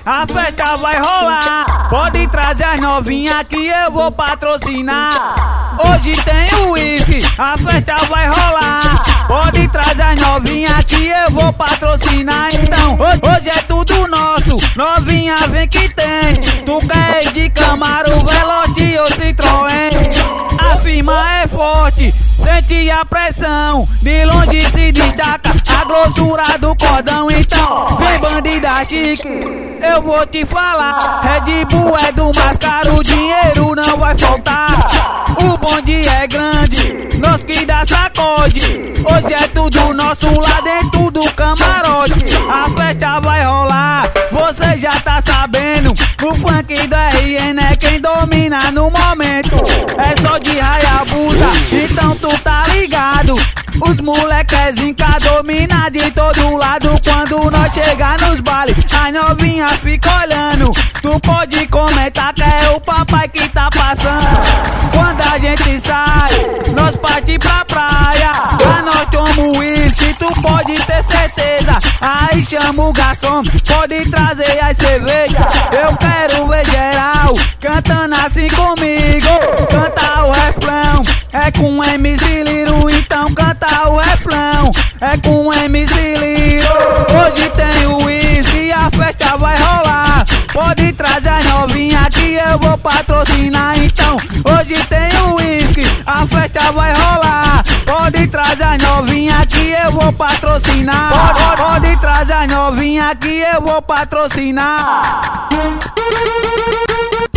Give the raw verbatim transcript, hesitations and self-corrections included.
a festa vai rolar. Pode trazer as novinhas que eu vou patrocinar. Hoje tem o uísque, a festa vai rolar. Pode trazer as novinhas que eu vou patrocinar. Então, hoje é tudo nosso, novinha vem que tem. Tu quer ir de Camaro, Velote ou Citroën? A firma é forte, sente a pressão. De longe se destaca a grossura do cordão. Então, vem bandida chique, eu vou te falar. Red Bull é do mais caro, o dinheiro não vai faltar. O bonde é grande, nós que dá sacode. Hoje é tudo nosso lá dentro do camarote. A festa vai rolar, você já tá sabendo. O funk do R N é quem domina no momento. É só de Hayabusa, então tu tá ligado. Os moleques enca domina de todo lado. Quando nós chegar nos bailes, as novinhas ficam olhando. Tu pode comentar que é o papai que tá passando. Quando a gente sai, nós parte pra praia. Lá nós tomamos uísque, tu pode ter certeza. Aí chama o garçom, pode trazer as cervejas. Eu quero ver geral cantando assim comigo. Canta o refrão, é com M C Liro. Então canta o refrão, é com M C Liro. Hoje tem o uísque, a festa vai rolar. Pode trazer as novinhas que eu vou patrocinar. Então, hoje tem o uísque, a festa vai rolar. Pode trazer as novinhas que eu vou patrocinar. Pode, pode trazer as novinhas que eu vou patrocinar.